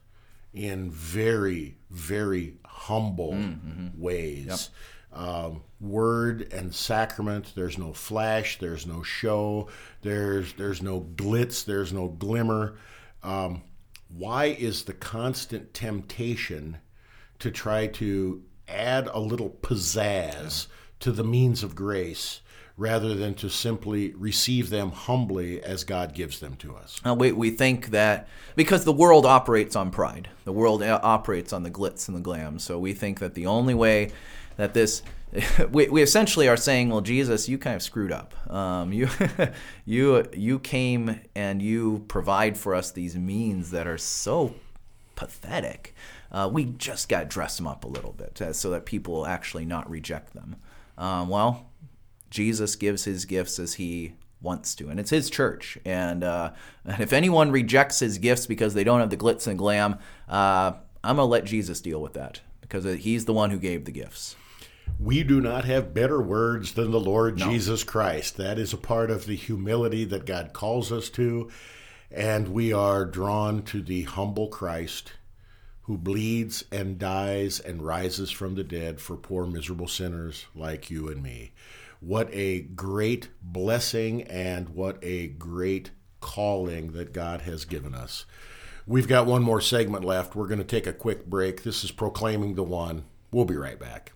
in very, very humble mm-hmm. ways. Yep. Um, word and sacrament, there's no flash, there's no show, there's there's no glitz, there's no glimmer. Um, why is the constant temptation to try to add a little pizzazz to the means of grace rather than to simply receive them humbly as God gives them to us? Uh, we, we think that because the world operates on pride, the world operates on the glitz and the glam, so we think that the only way that this, we, we essentially are saying, well, Jesus, you kind of screwed up. Um, you, you, you came and you provide for us these means that are so pathetic. Uh, we just got to dress them up a little bit uh, so that people will actually not reject them. Um, well, Jesus gives his gifts as he wants to, and it's his church. And, uh, and if anyone rejects his gifts because they don't have the glitz and glam, uh, I'm going to let Jesus deal with that because he's the one who gave the gifts. We do not have better words than the Lord no. Jesus Christ. That is a part of the humility that God calls us to, and we are drawn to the humble Christ who bleeds and dies and rises from the dead for poor, miserable sinners like you and me. What a great blessing and what a great calling that God has given us. We've got one more segment left. We're going to take a quick break. This is Proclaiming the One. We'll be right back.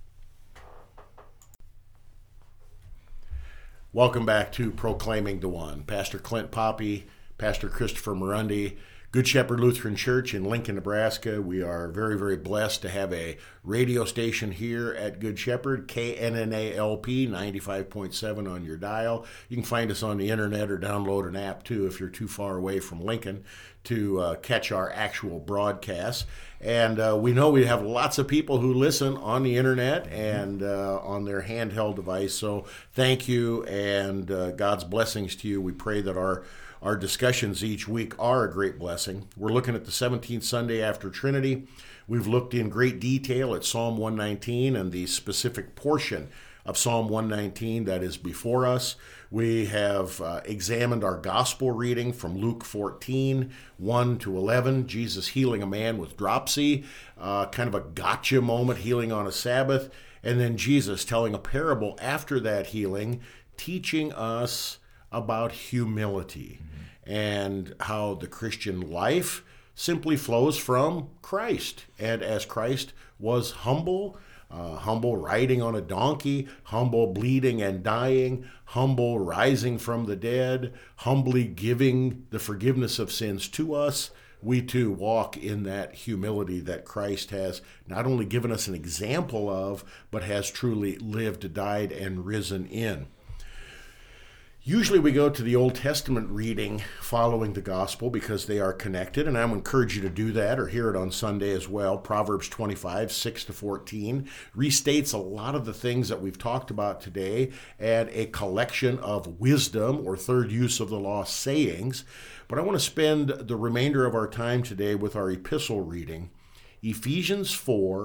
Welcome back to Proclaiming the One. Pastor Clint Poppy, Pastor Christopher Murundi, Good Shepherd Lutheran Church in Lincoln, Nebraska. We are very, very blessed to have a radio station here at Good Shepherd, K N N A L P ninety-five point seven on your dial. You can find us on the internet or download an app too if you're too far away from Lincoln to uh, catch our actual broadcasts. And uh, we know we have lots of people who listen on the internet and uh, on their handheld device. So thank you and uh, God's blessings to you. We pray that our Our discussions each week are a great blessing. We're looking at the seventeenth Sunday after Trinity. We've looked in great detail at Psalm one nineteen and the specific portion of Psalm one nineteen that is before us. We have uh, examined our gospel reading from Luke fourteen, one to eleven, Jesus healing a man with dropsy, uh, kind of a gotcha moment, healing on a Sabbath, and then Jesus telling a parable after that healing, teaching us about humility mm-hmm. and how the Christian life simply flows from Christ. And as Christ was humble, uh, humble riding on a donkey, humble bleeding and dying, humble rising from the dead, humbly giving the forgiveness of sins to us, we too walk in that humility that Christ has not only given us an example of, but has truly lived, died, and risen in. Usually we go to the Old Testament reading following the gospel because they are connected, and I would encourage you to do that or hear it on Sunday as well. Proverbs twenty-five, six to fourteen restates a lot of the things that we've talked about today and a collection of wisdom or third use of the law sayings. But I want to spend the remainder of our time today with our epistle reading, Ephesians four,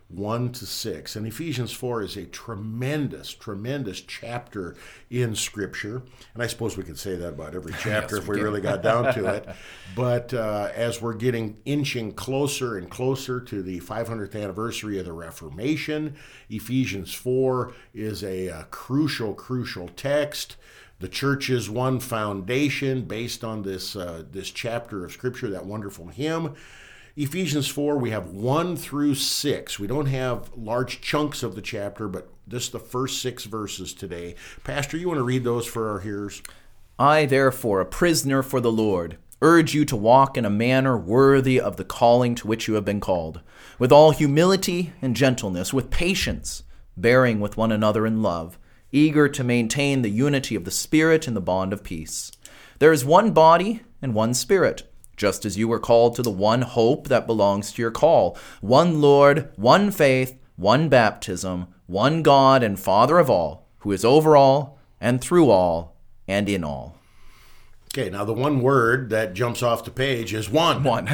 one to six. And Ephesians four is a tremendous, tremendous chapter in Scripture. And I suppose we could say that about every chapter Yes, if we we can. really got down to it. But uh, as we're getting inching closer and closer to the five hundredth anniversary of the Reformation, Ephesians four is a, a crucial, crucial text. The church's one foundation based on this uh, this chapter of Scripture, that wonderful hymn. Ephesians four, we have one through six. We don't have large chunks of the chapter, but just the first six verses today. Pastor, you want to read those for our hearers? I, therefore, a prisoner for the Lord, urge you to walk in a manner worthy of the calling to which you have been called, with all humility and gentleness, with patience, bearing with one another in love, eager to maintain the unity of the Spirit in the bond of peace. There is one body and one Spirit, just as you were called to the one hope that belongs to your call, one Lord, one faith, one baptism, one God and Father of all, who is over all and through all and in all. Okay, now the one word that jumps off the page is one. One.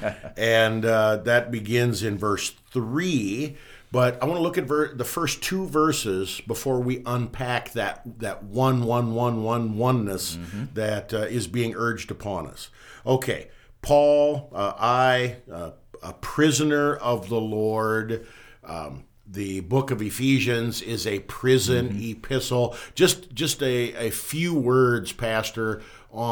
And uh, that begins in verse three. But I want to look at ver- the first two verses before we unpack that that one, one, one, one, oneness mm-hmm. that uh, is being urged upon us. Okay, Paul, uh, I, uh, a prisoner of the Lord. Um, the book of Ephesians is a prison mm-hmm. epistle. Just just a, a few words, Pastor,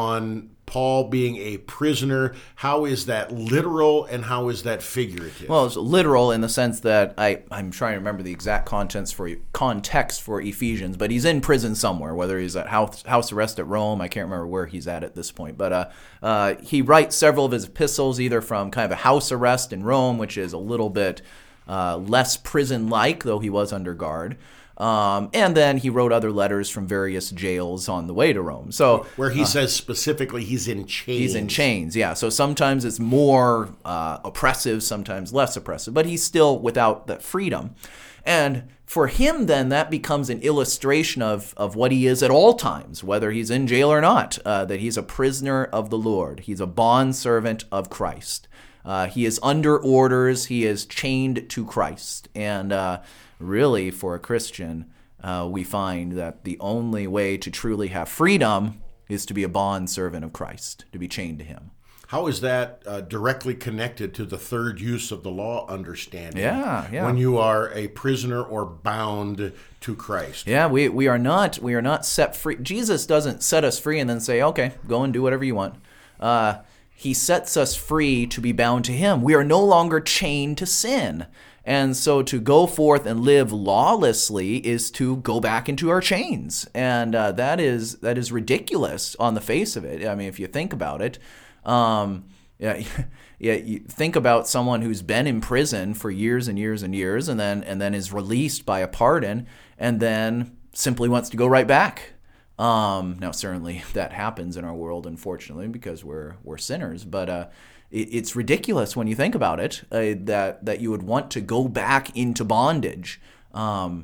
on Paul being a prisoner. How is that literal and how is that figurative? Well, it's literal in the sense that I, I'm trying to remember the exact contents for context for Ephesians, but he's in prison somewhere, whether he's at house, house arrest at Rome. I can't remember where he's at at this point. But uh, uh, he writes several of his epistles either from kind of a house arrest in Rome, which is a little bit uh, less prison-like, though he was under guard. Um, and then he wrote other letters from various jails on the way to Rome. So where he uh, says specifically he's in chains. He's in chains, yeah. So sometimes it's more uh, oppressive, sometimes less oppressive, but he's still without that freedom. And for him, then, that becomes an illustration of, of what he is at all times, whether he's in jail or not, uh, that he's a prisoner of the Lord. He's a bondservant of Christ. Uh, he is under orders. He is chained to Christ. And uh, really, for a Christian, uh, we find that the only way to truly have freedom is to be a bondservant of Christ, to be chained to him. How is that uh, directly connected to the third use of the law understanding? Yeah, yeah. When you are a prisoner or bound to Christ. Yeah, we, we are not we are not set free. Jesus doesn't set us free and then say, okay, go and do whatever you want. Uh, he sets us free to be bound to him. We are no longer chained to sin. And so to go forth and live lawlessly is to go back into our chains. And uh, that is that is ridiculous on the face of it. I mean, if you think about it, um, yeah, yeah, you think about someone who's been in prison for years and years and years and then and then is released by a pardon and then simply wants to go right back. Um, now, certainly that happens in our world, unfortunately, because we're we're sinners. But uh, it, it's ridiculous when you think about it uh, that that you would want to go back into bondage. Um,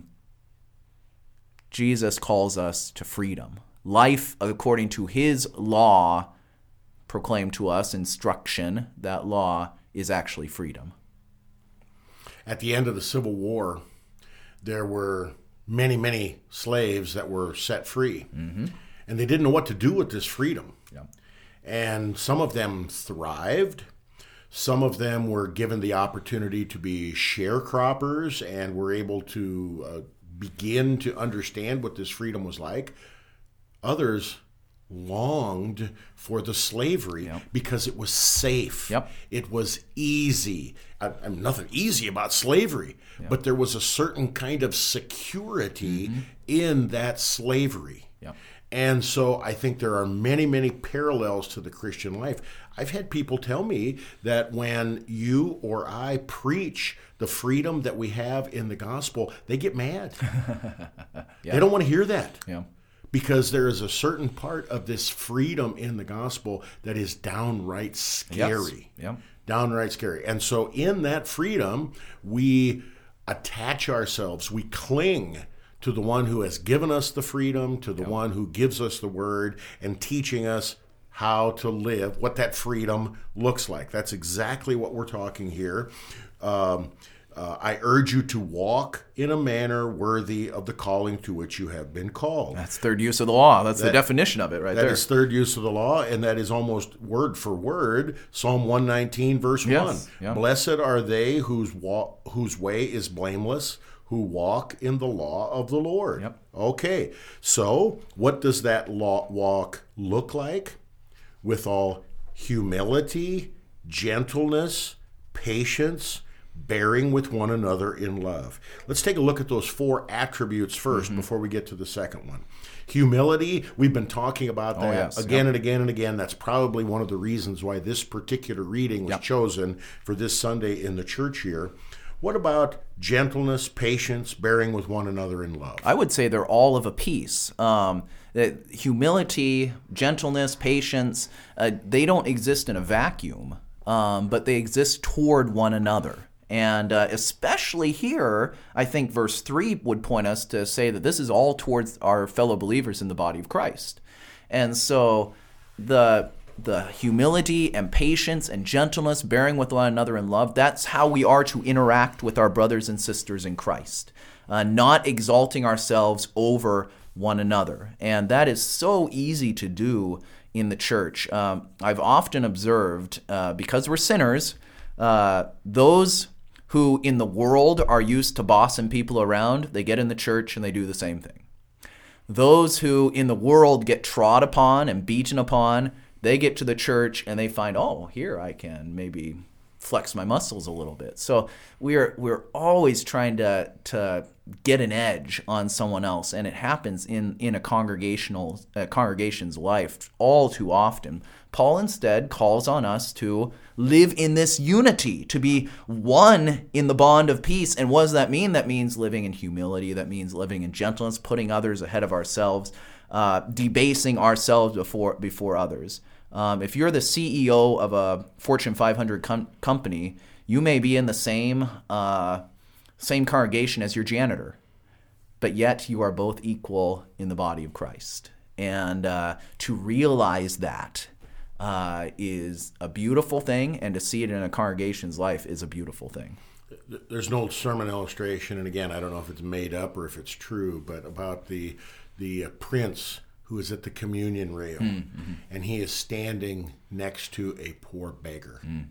Jesus calls us to freedom, life according to His law, proclaimed to us, instruction. That law is actually freedom. At the end of the Civil War, there were many, many slaves that were set free. Mm-hmm. And they didn't know what to do with this freedom. Yeah. And some of them thrived. Some of them were given the opportunity to be sharecroppers and were able to uh, begin to understand what this freedom was like. Others longed for the slavery yep. because it was safe. Yep. It was easy. I, I'm nothing easy about slavery, yep. but there was a certain kind of security mm-hmm. in that slavery. Yep. And so I think there are many, many parallels to the Christian life. I've had people tell me that when you or I preach the freedom that we have in the gospel, they get mad. yeah. They don't want to hear that. Yeah. Because there is a certain part of this freedom in the gospel that is downright scary. Yes. Yep. Downright scary. And so in that freedom, we attach ourselves, we cling to the one who has given us the freedom, to the yep. one who gives us the word and teaching us how to live, what that freedom looks like. That's exactly what we're talking here. Um, Uh, I urge you to walk in a manner worthy of the calling to which you have been called. That's third use of the law. That's That- the definition of it right That there. is third use of the law, and that is almost word for word Psalm one nineteen, verse Yes, one. yeah. Blessed are they whose wa- whose way is blameless, who walk in the law of the Lord. Yep. Okay, so what does that law walk look like? With all humility, gentleness, patience, bearing with one another in love. Let's take a look at those four attributes first Mm-hmm. before we get to the second one. Humility, we've been talking about that Oh, yes. again Yep. and again and again. That's probably one of the reasons why this particular reading was Yep. chosen for this Sunday in the church here. What about gentleness, patience, bearing with one another in love? I would say they're all of a piece. Um, that humility, gentleness, patience, uh, they don't exist in a vacuum, um, but they exist toward one another. And uh, especially here, I think verse three would point us to say that this is all towards our fellow believers in the body of Christ. And so the the humility and patience and gentleness, bearing with one another in love, that's how we are to interact with our brothers and sisters in Christ, uh, not exalting ourselves over one another. And that is so easy to do in the church. Um, I've often observed, uh, because we're sinners, uh, those who in the world are used to bossing people around, they get in the church and they do the same thing. Those who in the world get trod upon and beaten upon, they get to the church and they find, oh, here I can maybe flex my muscles a little bit. So we're we're always trying to to get an edge on someone else, and it happens in in a congregational uh, congregation's life all too often. Paul instead calls on us to live in this unity, to be one in the bond of peace. And what does that mean? That means living in humility. That means living in gentleness, putting others ahead of ourselves, uh, debasing ourselves before before others. Um, if you're the C E O of a Fortune five hundred com- company, you may be in the same uh, same congregation as your janitor, but yet you are both equal in the body of Christ. And uh, to realize that uh, is a beautiful thing, and to see it in a congregation's life is a beautiful thing. There's an old sermon illustration, and again, I don't know if it's made up or if it's true, but about the the uh, prince who is at the communion rail, mm-hmm. and he is standing next to a poor beggar. Mm.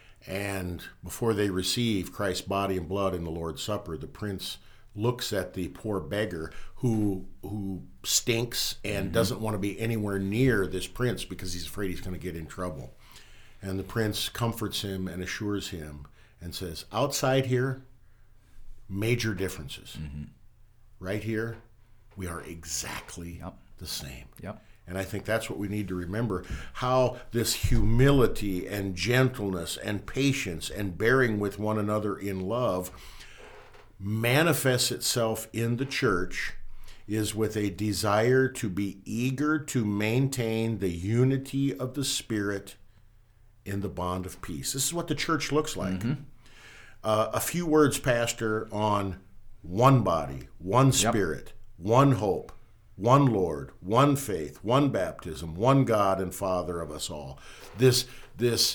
And before they receive Christ's body and blood in the Lord's Supper, the prince looks at the poor beggar who who stinks and mm-hmm. doesn't want to be anywhere near this prince because he's afraid he's going to get in trouble. And the prince comforts him and assures him and says, outside here, major differences. Mm-hmm. Right here, we are exactly yep. the same. Yep. And I think that's what we need to remember, how this humility and gentleness and patience and bearing with one another in love manifests itself in the church is with a desire to be eager to maintain the unity of the Spirit in the bond of peace. This is what the church looks like. Mm-hmm. Uh, a few words, Pastor, on one body, one Spirit, yep. one hope, one Lord, one faith, one baptism, one God and Father of us all. This, this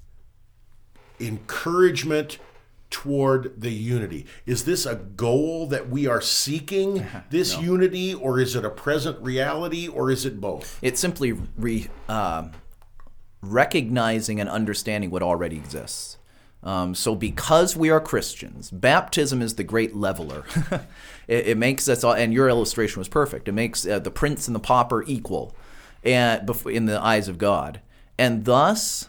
encouragement toward the unity. Is this a goal that we are seeking, this no. unity, or is it a present reality, or is it both? It's simply re, uh, recognizing and understanding what already exists. Um, so because we are Christians, baptism is the great leveler. it, it makes us all, and your illustration was perfect, it makes uh, the prince and the pauper equal and, in the eyes of God. And thus,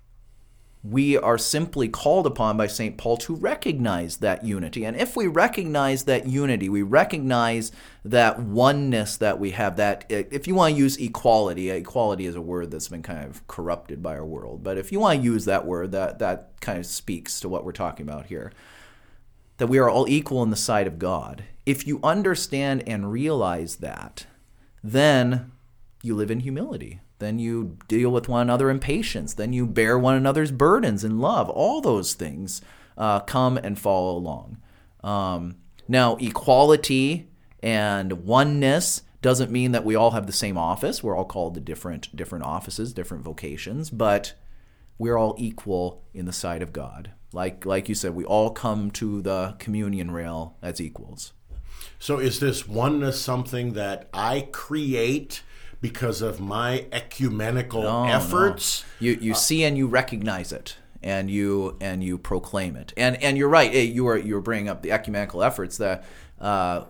we are simply called upon by Saint Paul to recognize that unity. And if we recognize that unity, we recognize that oneness that we have, that if you want to use equality, equality is a word that's been kind of corrupted by our world. But if you want to use that word, that, that kind of speaks to what we're talking about here, that we are all equal in the sight of God. If you understand and realize that, then you live in humility. Then you deal with one another in patience. Then you bear one another's burdens in love. All those things uh, come and follow along. Um, now, equality and oneness doesn't mean that we all have the same office. We're all called to different different offices, different vocations. But we're all equal in the sight of God. Like like you said, we all come to the communion rail as equals. So is this oneness something that I create because of my ecumenical No, efforts? no. You you uh, see and you recognize it, and you and you proclaim it. And and you're right. You were you were bringing up the ecumenical efforts. The uh,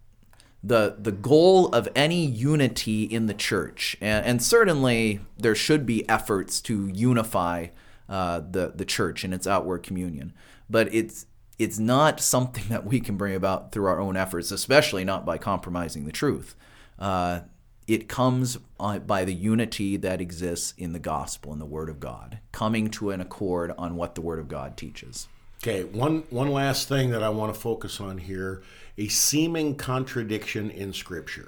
the the goal of any unity in the church, and, and certainly there should be efforts to unify uh, the the church in its outward communion. But it's it's not something that we can bring about through our own efforts, especially not by compromising the truth. Uh, It comes by the unity that exists in the gospel and the Word of God, coming to an accord on what the Word of God teaches. Okay, one, one last thing that I want to focus on here, a seeming contradiction in Scripture.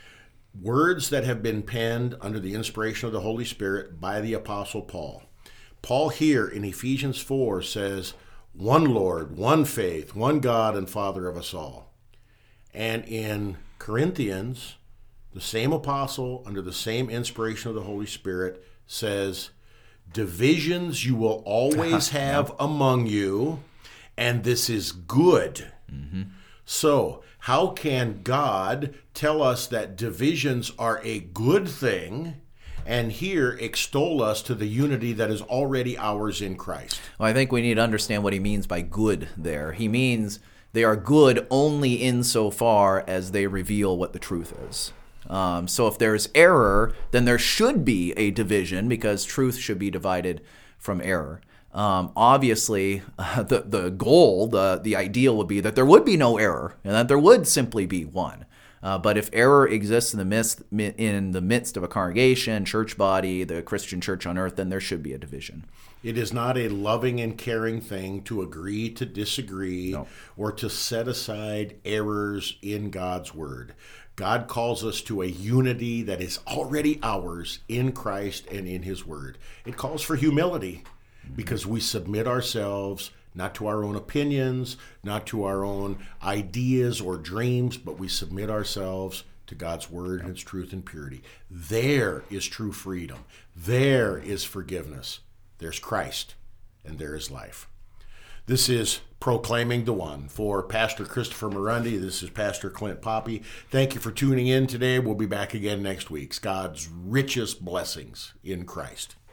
Words that have been penned under the inspiration of the Holy Spirit by the Apostle Paul. Paul here in Ephesians four says, one Lord, one faith, one God and Father of us all. And in Corinthians, the same apostle, under the same inspiration of the Holy Spirit, says, divisions you will always have among you, and this is good. Mm-hmm. So, how can God tell us that divisions are a good thing, and here extol us to the unity that is already ours in Christ? Well, I think we need to understand what he means by good there. He means they are good only insofar as they reveal what the truth is. Um, so if there's error, then there should be a division because truth should be divided from error. Um, obviously, uh, the the goal, the the ideal would be that there would be no error and that there would simply be one. Uh, but if error exists in the midst in the midst of a congregation, church body, the Christian church on earth, then there should be a division. It is not a loving and caring thing to agree to disagree no. or to set aside errors in God's word. God calls us to a unity that is already ours in Christ and in his word. It calls for humility because we submit ourselves not to our own opinions, not to our own ideas or dreams, but we submit ourselves to God's word and its truth and purity. There is true freedom. There is forgiveness. There's Christ, and there is life. This is Proclaiming the One. For Pastor Christopher Morundi, this is Pastor Clint Poppy. Thank you for tuning in today. We'll be back again next week. God's richest blessings in Christ.